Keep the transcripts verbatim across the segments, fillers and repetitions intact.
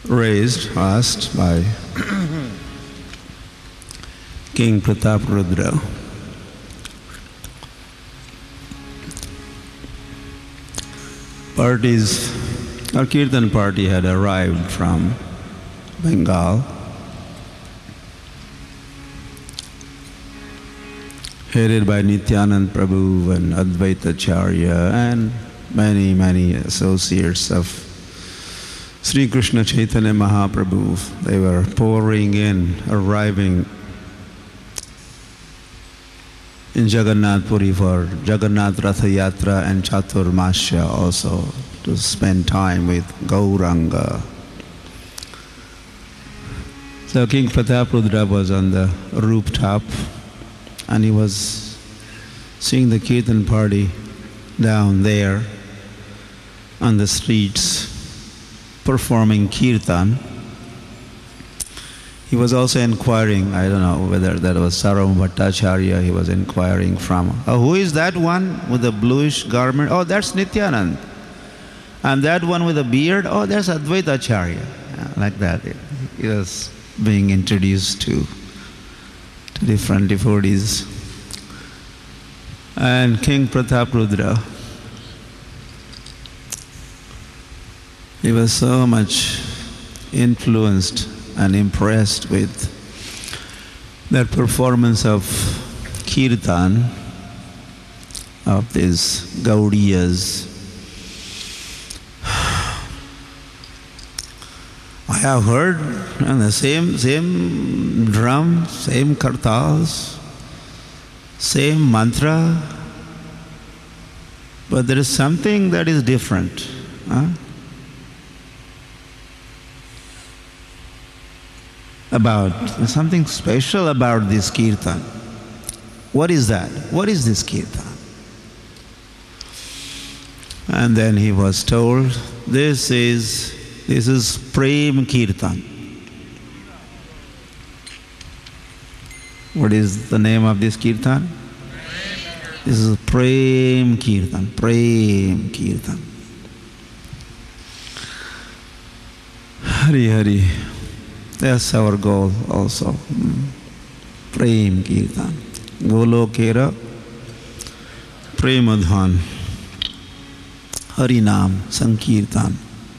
raised, asked by King Prataparudra. Parties, our Kirtan party had arrived from Bengal, headed by Nityanand Prabhu and Advaita Acharya and many, many associates of Sri Krishna Chaitanya Mahaprabhu. They were pouring in, arriving in Jagannath Puri for Jagannath Ratha Yatra and Chaturmasya also, to spend time with Gauranga. So King Prataparudra was on the rooftop and he was seeing the Kirtan party down there on the streets performing Kirtan. He was also inquiring, I don't know whether that was Sarvam Bhattacharya, he was inquiring from, oh, who is that one with the bluish garment? Oh, that's Nityanand. And that one with the beard? Oh, that's Advaita Acharya. Yeah, like that. He was being introduced to, to different devotees. And King Prataparudra, he was so much influenced and impressed with that performance of Kirtan of these Gaudiyas. I have heard and the same same drum, same kartals, same mantra, but there is something that is different. Huh? About something special about this Kirtan. What is that? What is this Kirtan? And then he was told, this is this is Prem Kirtan. What is the name of this Kirtan? This is Prem Kirtan. Prem Kirtan. Hari Hari. That's our goal also. Mm. Prem Kirtan. Golokera Premadhan. Harinam Sankirtan.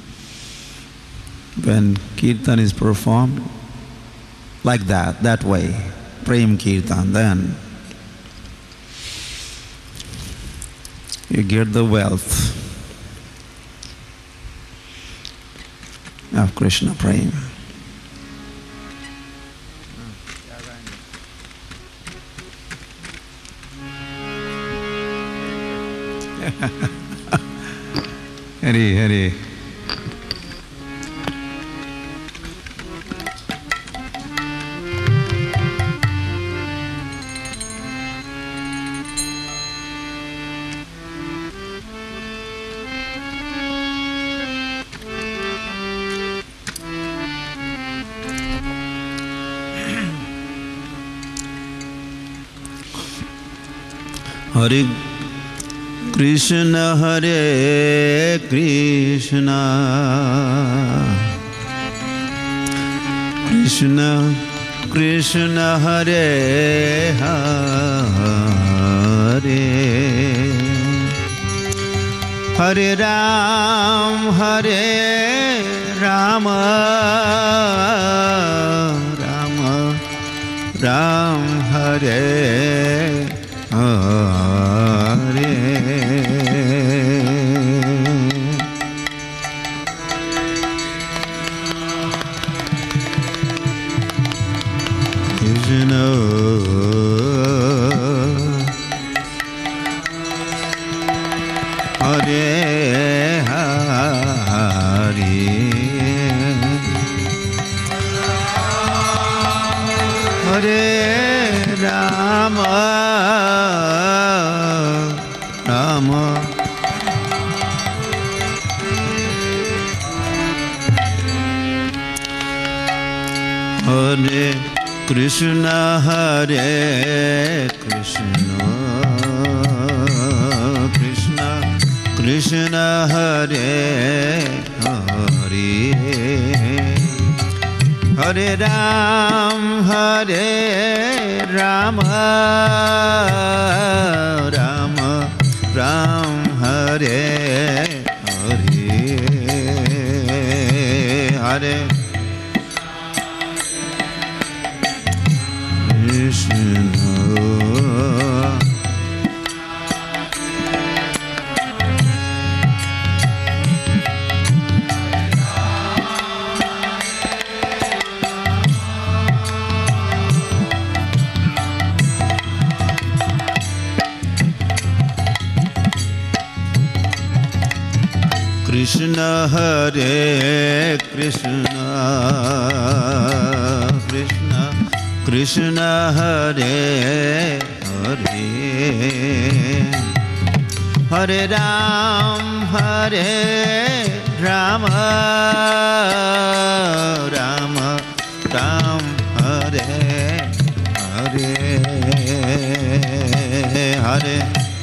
When Kirtan is performed like that, that way, Prem Kirtan, then you get the wealth of Krishna Prem. Hari, Hari. Hare Krishna, Hare Krishna, Krishna, Krishna, Hare Hare, Hare Ram, Hare Rama, Rama, Ram, Hare Hare. Krishna, Hare Hare, Hare Rama, Rama, Hare Krishna, Hare Krishna, Krishna, Krishna, Hare Hare, Hare Ram, Hare Rama, Rama Ram, Hare Hare, Hare Krishna. Krishna Hare Krishna, Krishna Krishna Hare Hare, Hare Ram, Hare Rama, Rama Ram, Hare Hare, Hare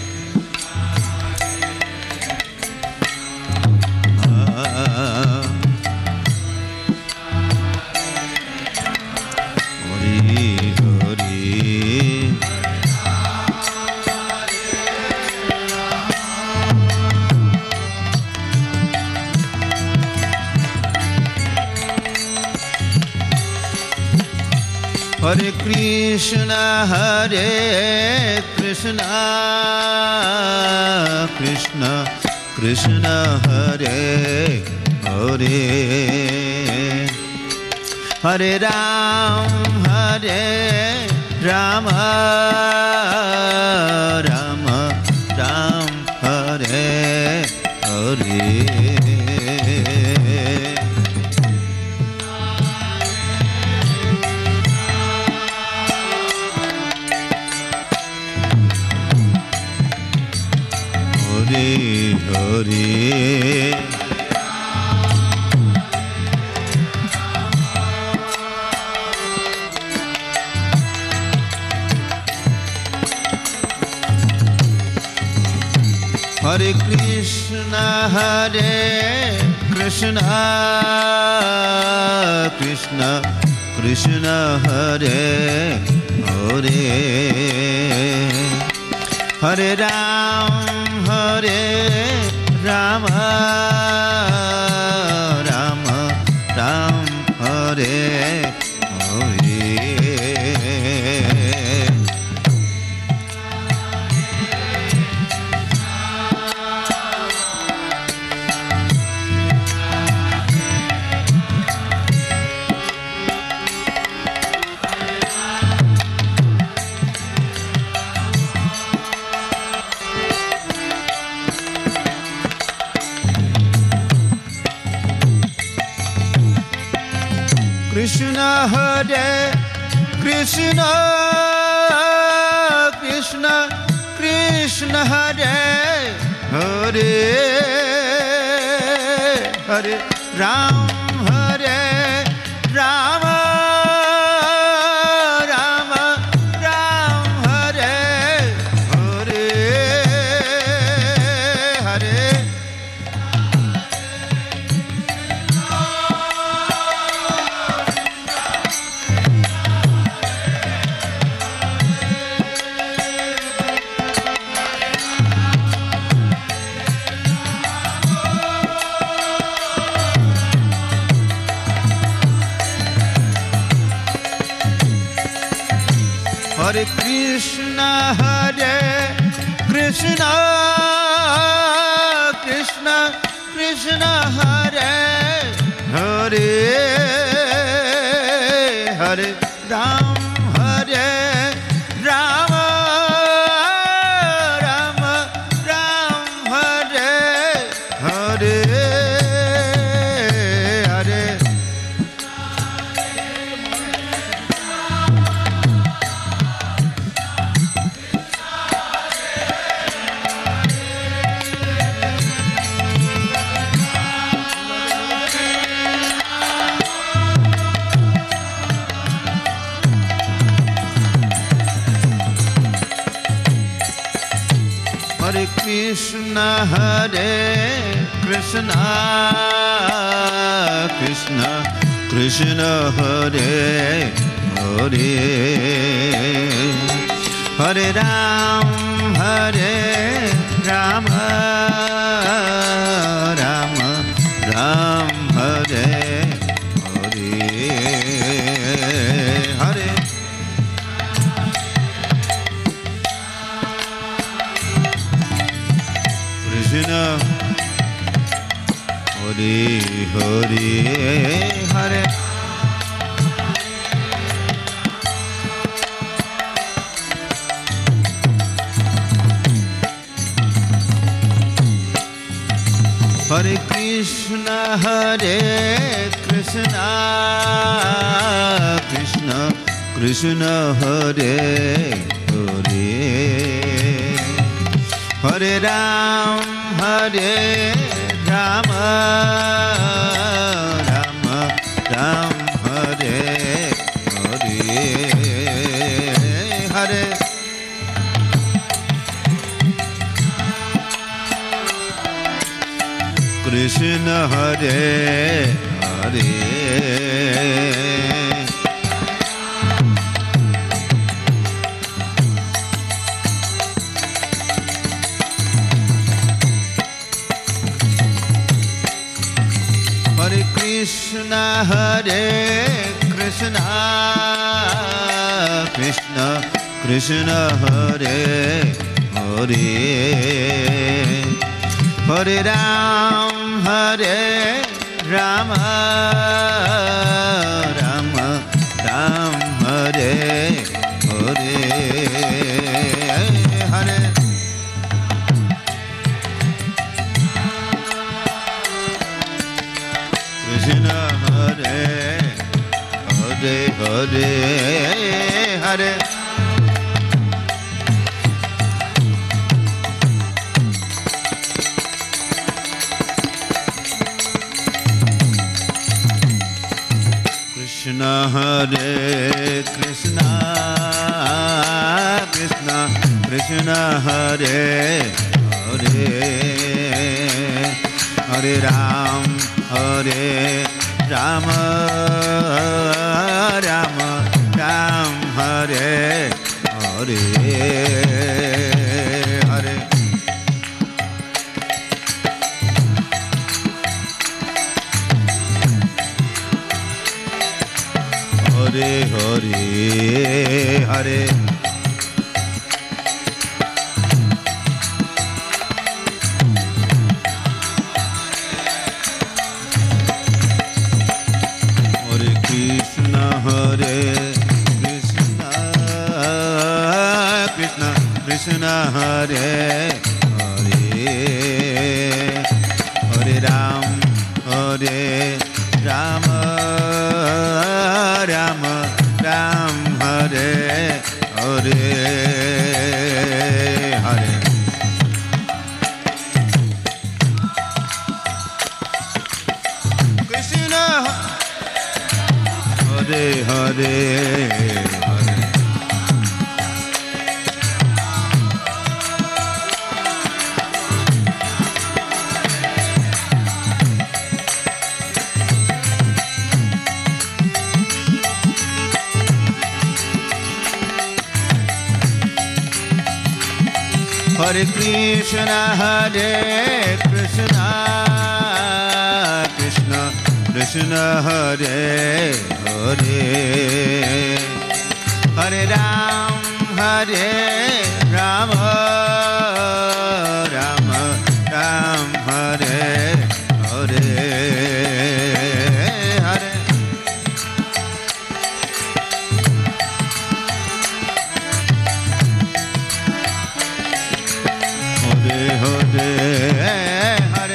Hare Krishna, Hare Krishna, Krishna Krishna Hare Hare, Hare Ram, Hare Rama, Rama Ram, Hare Hare. Hare Hare Krishna, Hare Krishna, Krishna Krishna Hare Hare, Hare Ram, Hare Rama, Rama Ram, Hare Hare. Krishna Hare Krishna, Krishna Krishna Hare Hare, Hare Ram, Hare Rama, Rama Ram, Hare Hare, Hare Hare Krishna, Hare Krishna, Krishna Krishna Hare Hare, Hare Ram, Hare Rama, Rama Ram, Hare Hare, Hare Hare Krishna, Hare Krishna, Krishna Krishna Hare Hare Hare Ram Hare Rama Rama Ram Hare Hare Hare Krishna Hare Hare Hare Hare Krishna Hare Krishna Krishna Krishna Hare Hare Hare Ram Hare Rama Rama Ram Hare Hare Hare Krishna Hare Hare Hare Krishna Hare Krishna Krishna Krishna Hare Hare Hare Ram Hare Rama Rama Ram Hare Hare Hare Krishna Hare Hare Hare Hare Krishna Hare Krishna Krishna Krishna Hare Hare Hare Ram Hare Rama Rama Ram Hare Hare Hare Hare Hare Hare Hare Krishna Hare Krishna Krishna Krishna Hare Hare Hare Ram Hare Rama Rama Ram Hare Hare Hare Krishna Hare Hare Hare Hare Krishna Hare Krishna Krishna Krishna Hare Hare Hare Ram Hare Rama Rama Ram Hare Hare Hare Hare Hare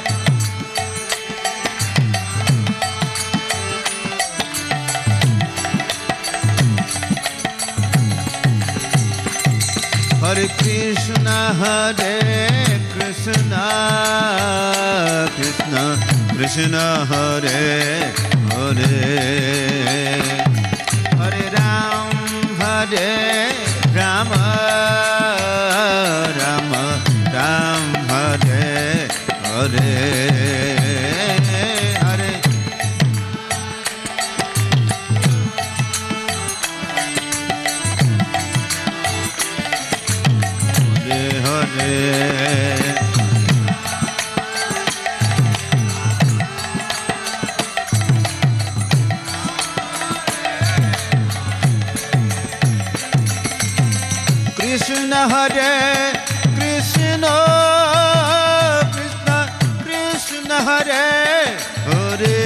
Hare Krishna Hare Krishna Krishna Krishna Hare Hare Hare Ram Hare Rama Rama Ram Hare Hare Hare Hare Krishna Krishna Krishna Hare Hare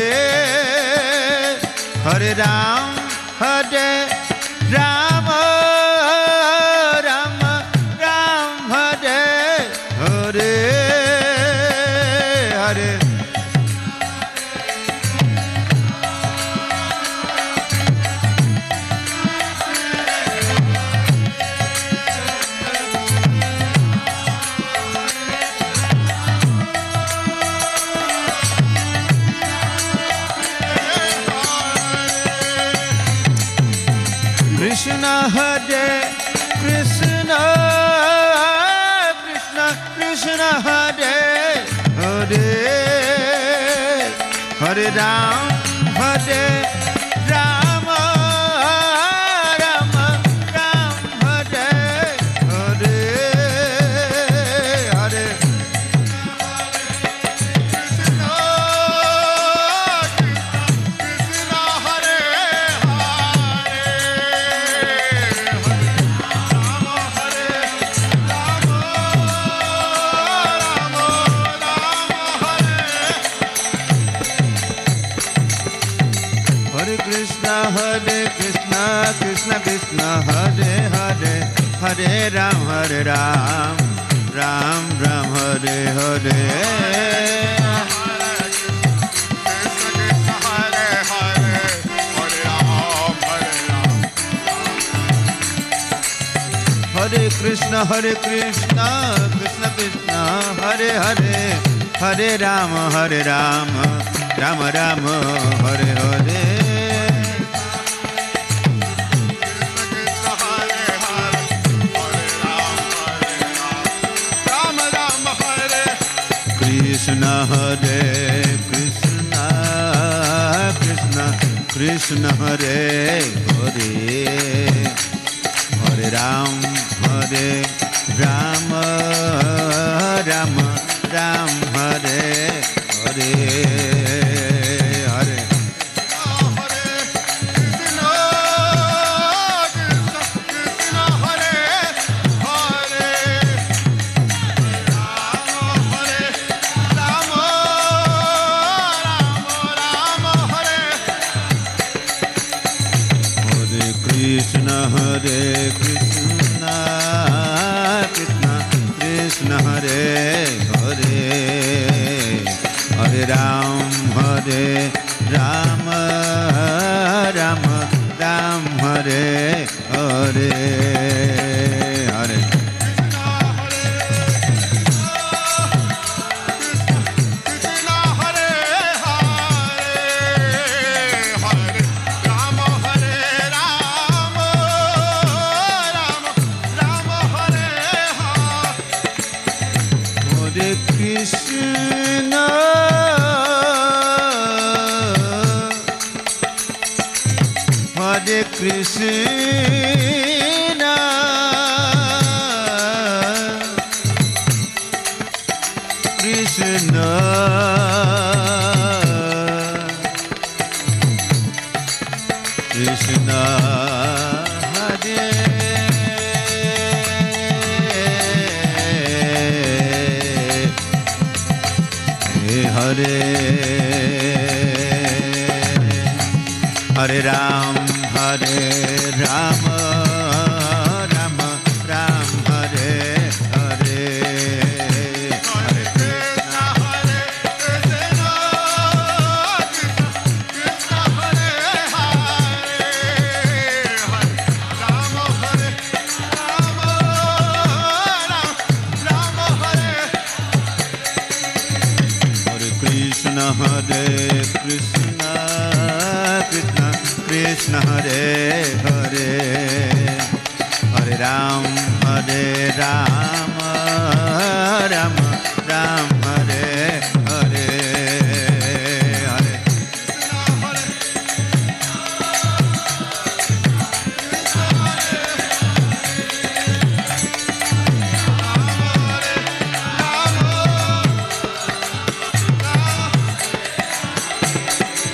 Hare Ram Hare Rama Rama Ram Hare Hare Hare Krishna Hare Krishna Krishna Krishna Hare Hare Hare Ram Hare Rama Rama Ram Hare Hare Hare Krishna Hare Krishna Krishna Krishna Hare Hare Hare Ram Hare Ram Ram Ram Hare Hare Hare Krishna Hare Krishna Krishna Krishna Hare Hare Hare Ram Hare Ram Ram Ram Hare Hare Krishna Hare Krishna Krishna Krishna Hare Hare Hare Ram Hare Ram Ram Ram Hare Hare Hare Krishna Hare Krishna Krishna Krishna Hare Hare Hare Ram Hare Ram Ram Ram Hare Hare Hare Krishna Hare Krishna Krishna Krishna Hare Hare Hare Ram Hare Ram Ram Ram Hare Hare Hare Krishna Hare Krishna Krishna Hare Hare Ram Hare Ram Ram Hare Krishna Hare Krishna Krishna Krishna Hare Hare Hare Ram Hare Ram Ram Ram Hare Hare Hare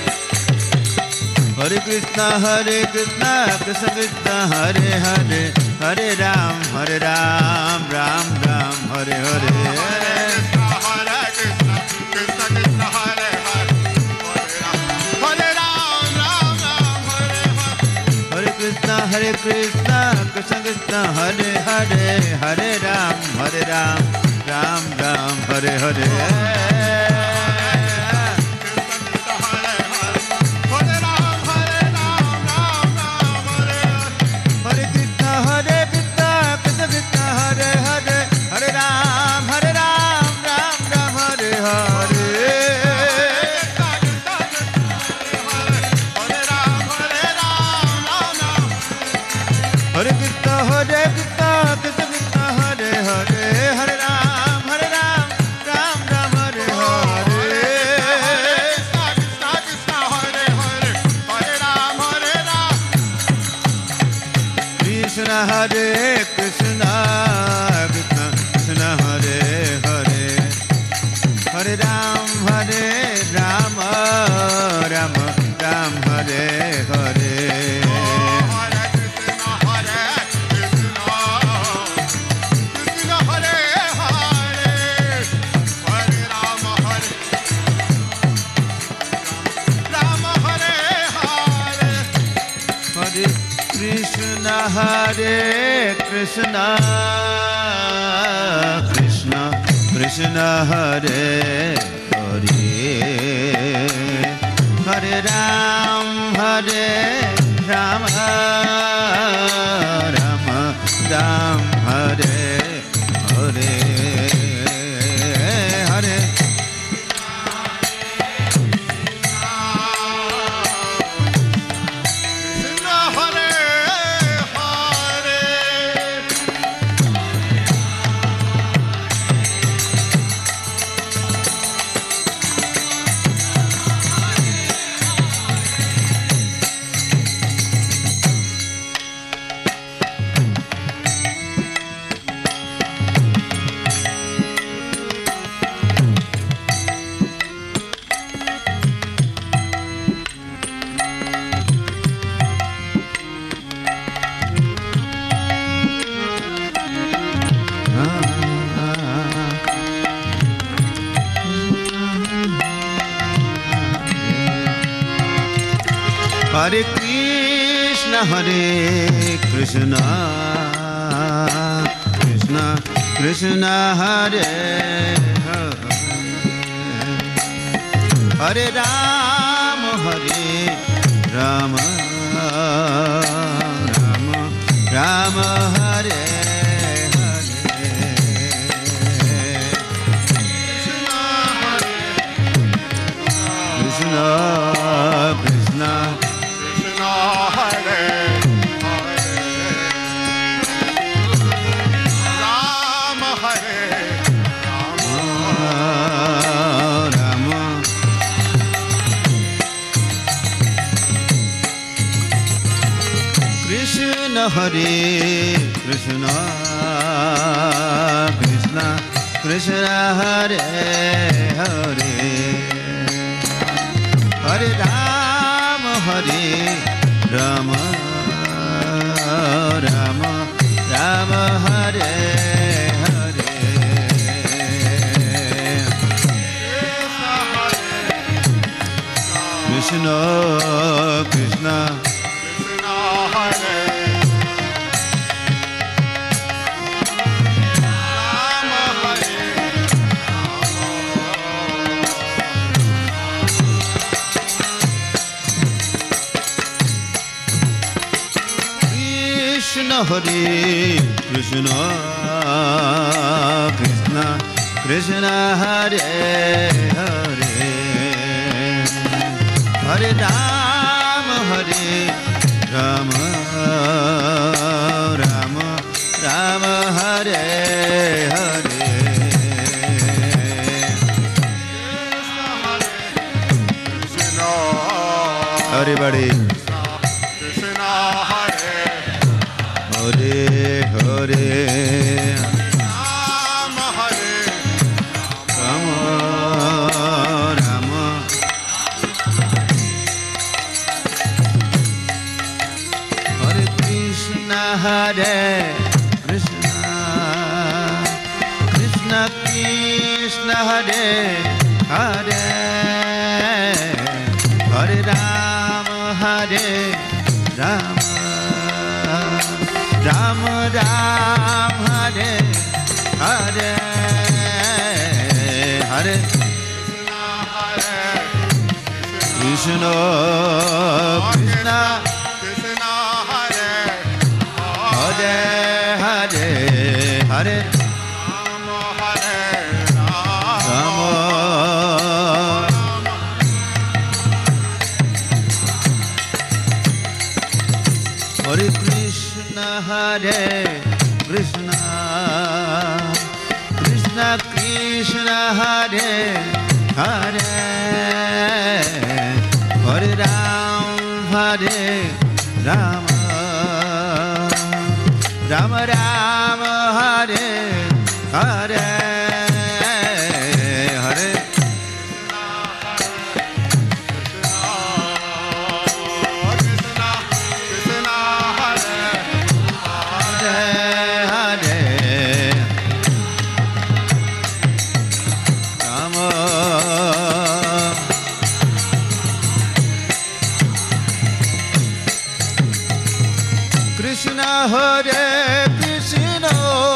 Hare Krishna Hare Krishna Krishna Krishna Hare Hare Hare Ram, Hare Ram, Ram Ram, Hare Hare. Hare Krishna, Krishna Krishna, Hare Hare, Hare Ram, Ram Ram, Hare Hare. Hare Krishna, Hare Krishna, Krishna Krishna, Hare Hare, Hare Ram, Hare Ram, Ram Ram, Hare Hare. Hare Krishna, Krishna Krishna, Hare Hare, Hare Ram, Hare Rama, Rama Ram, Hare Hare. Hare Krishna, Hare Krishna, Krishna Hare Hare, Hare Rama, Hare Rama, Hare Hare. Hare Krishna, Hare Krishna, Krishna Krishna, Hare Hare, Hare Ram, Hare Rama, Rama Ram, Hare Hare, Hare Hare Krishna, Hare Krishna, Krishna Krishna, Hare Hare, Hare Ram, Hare Rama, Rama Rama, Hare Hare. Krishna Krishna, Hare Hare, Rama Hare Rama, Rama Krishna, Hare Krishna, Krishna Krishna, Hare Hare, Hare Rama, Hare Rama, Rama Rama, Hare Hare. Krishna Krishna, Krishna Hare Rama, Hare Krishna, Hare Krishna, Krishna Krishna, Hare Hare, Hare Rama, Hare Rama, Rama Rama, Hare Hare. Everybody. Krishna Hare Hare Hare, Rama Hare Rama Rama, Hare Krishna, Hare Krishna Krishna Krishna Hare Hare Hare Rama Hare Rama Rama Rama Hare Hare Hare Krishna Krishna Krishna Hare Hare Hare Hare Rama Hare Rama Rama Hare Krishna Hare Krishna Krishna Krishna Hare Hare Hare Ram Hare Rama Rama Rama Hare Hare Hare Krishna Krishna Hare Hare Hare Rama Krishna Hare Krishna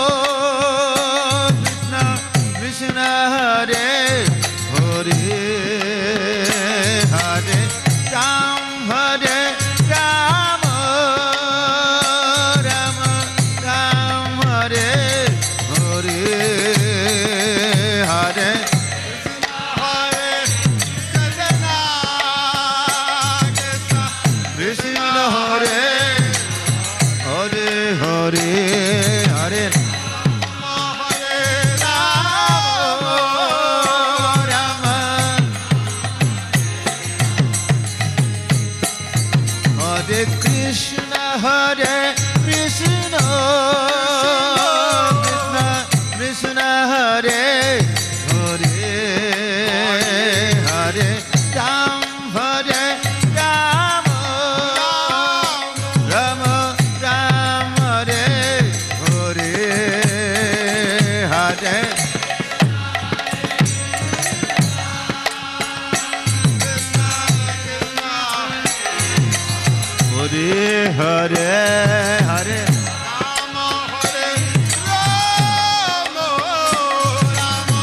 Krishna Krishna Hare Hare Hare Ram Hare Rama Rama Ram Hare Hare Hare Hare Krishna Krishna Krishna Hare Hare Hare Hare Hare Rama Rama Hare Krishna Hare Krishna Krishna Krishna Hare Hare Hare Ram Hare Rama Rama Ram Hare Hare Hare Hare Hare Hare Rama Hare Rama Rama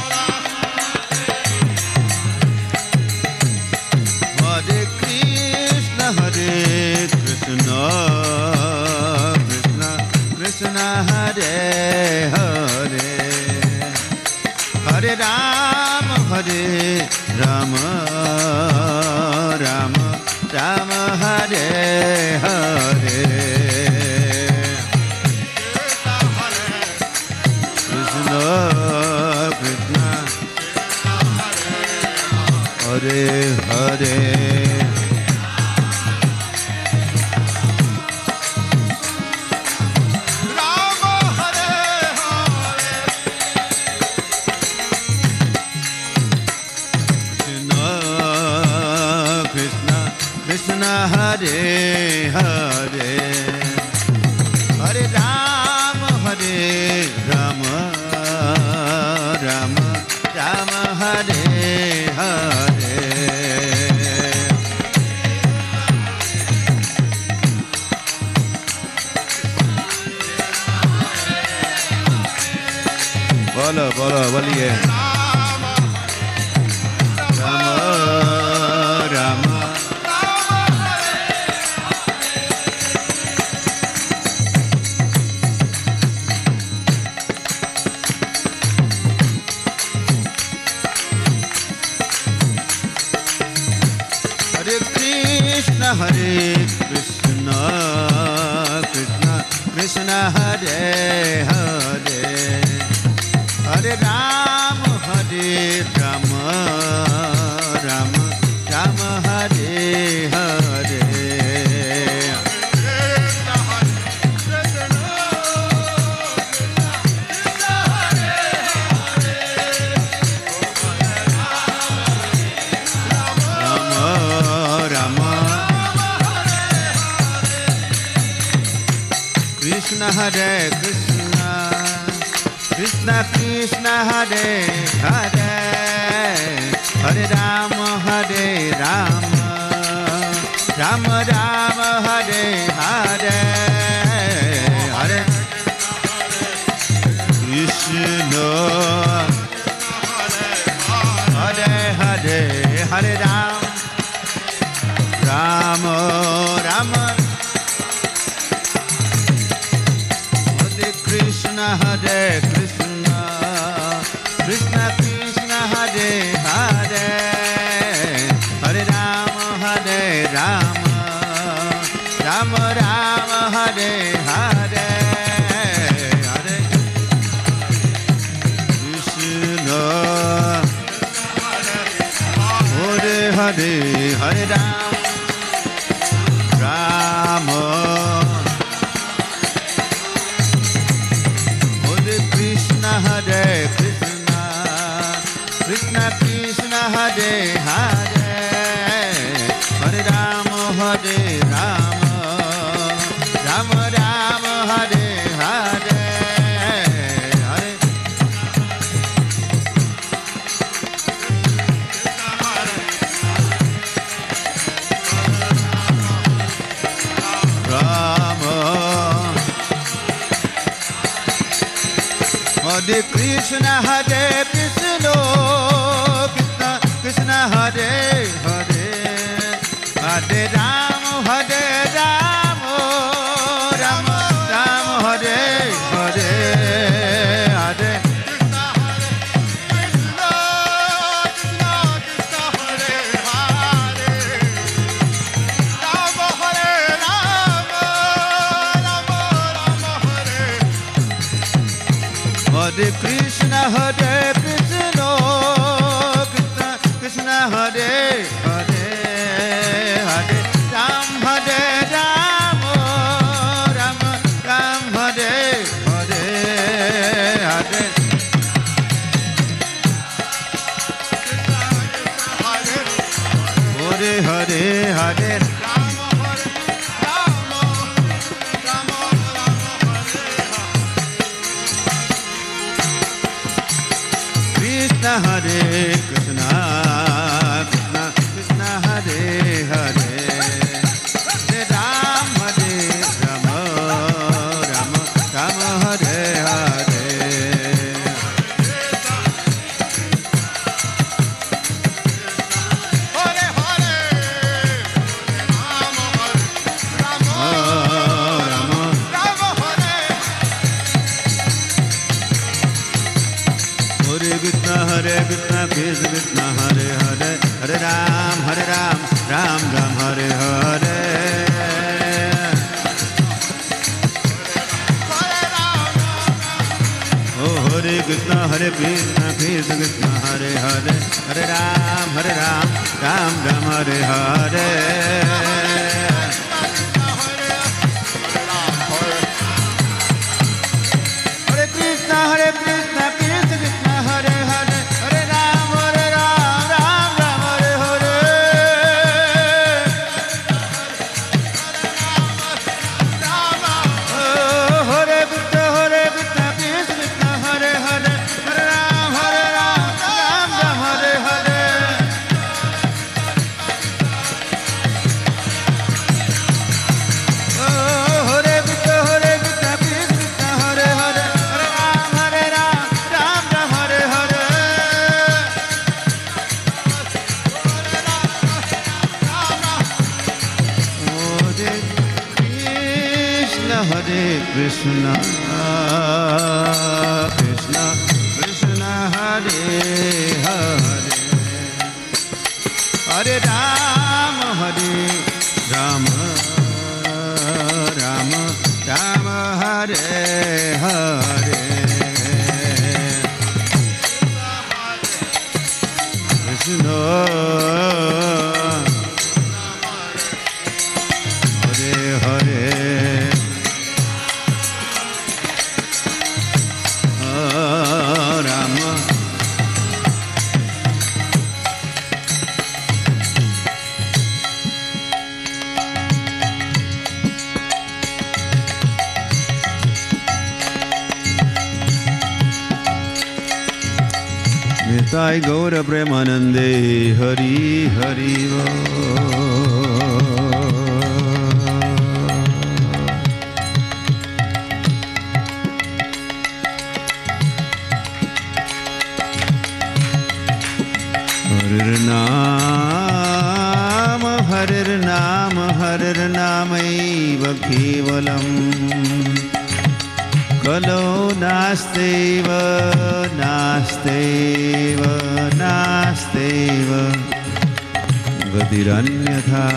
Hare Krishna Hare Krishna Krishna Krishna Hare Hare Hare Rama Hare Rama Rama Rama Hare Hare Krishna Krishna Hare Hare Rama Hare Hare Krishna Krishna Krishna Hare Hare Hare Rama Hare Rama Rama Rama Hare Hare बोलो बोलो बोलिए Ram Ram Hare Krishna Hare Krishna Krishna Krishna Hare Hare Hare Ram Hare Rama Rama Rama Hare Hare Krishna Hare Krishna Krishna Krishna Hare Hare Hare Rama Hare Rama Rama Rama Hare Hare Hare Krishna Hare Hare Hare Rama Rama Rama Hare Krishna Hare Krishna Krishna Krishna Hare Hare Hare Rama Hare Rama Rama Rama Hare Hare Hare Krishna Hare Hare Hare Rama Rama Hare Krishna Hare Krishna Krishna Krishna Hare Hare Hare Rama Hare Rama Rama Rama Hare Hare Hare Rama Hare Krishna Hare Krishna Krishna Krishna Hare Hare Hare Rama Hare Rama Rama Rama Hare Hare Hare Hare Krishna Hare Krishna Krishna Krishna Hare Hare Hare Ram Hare Ram Ram Ram Hare Hare Hare Hare Hare Hare Krishna Hare Krishna Krishna Krishna Hare Hare Hare Ram Hare Rama Rama Rama Hare Hare Hare Hare Rama Rama Rama Hare Hare Krishna Hare Krishna Krishna Krishna Hare Hare Hare Ram Hare Ram Ram Ram Hare Hare Oh Hare Krishna Hare Krishna Krishna Krishna Hare Hare Hare Ram Hare Ram Ram Ram Hare Hare Hare Krishna Hare Krishna Krishna Krishna Hare Hare Hare Ram Hare Ram Ram Ram Hare Hare Oh Hare Krishna Hare Krishna Krishna Krishna Hare Hare Hare Ram Hare Ram Ram Ram Hare Hare Krishna Krishna Krishna Hare Hare Hare Rama Hare Rama Rama Rama Hare Hare Krishna Hare Hare Nitai Gaura Premanande Hari Hari Harir Naam Harir Naam Harir Namaiva Kevalam Kalo Nasteva Nasteva Nasteva Gatiranyatha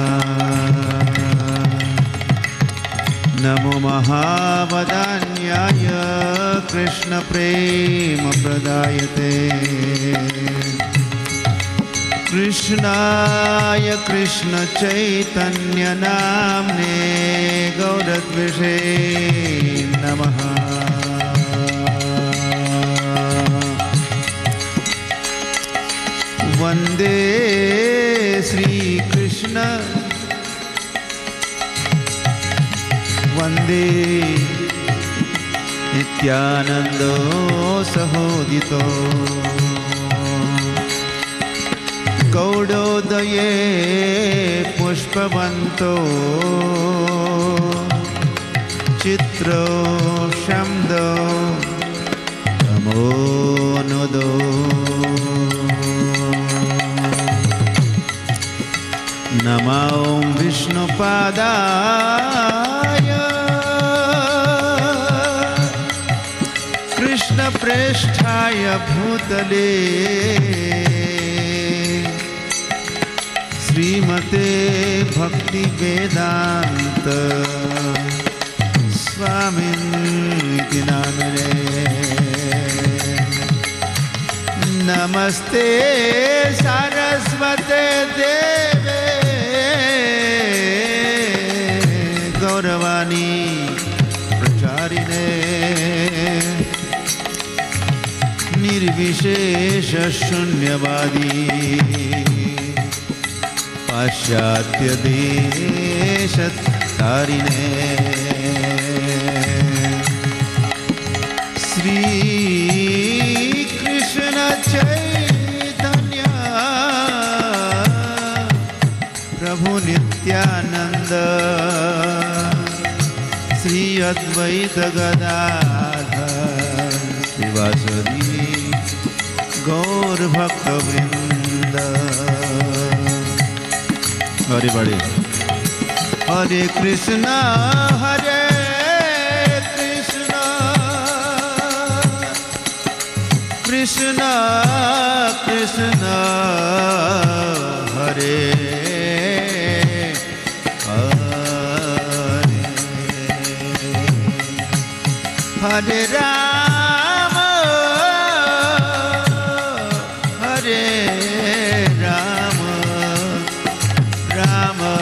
Namo Mahavadanyaya Krishna Prema Pradayate Krishnaya Krishna Chaitanya Namne Gauradvishe Namaha Vande Sri Krishna Vande Nityanando Sahodito Gaudodaye Pushpavanto Chitro Shamdo Amonodo Namaum Vishnupadaya Krishna Preshthaya Bhutale Srimate Bhakti Vedanta Swaminiti Namine Namaste Saraswate Deve Gauravani Pracharine Nirvishesha Shunyavadi Paschatya Deshat Tarine Sri Krishna Chaitanya Prabhu Nityananda Sri Advaita Gadadhar Srivasadi Gaur Bhakta Vrinda Everybody. Hare Krishna, Hare Krishna, Krishna Krishna, Hare Hare, Hare Rama, Hare Rama, Rama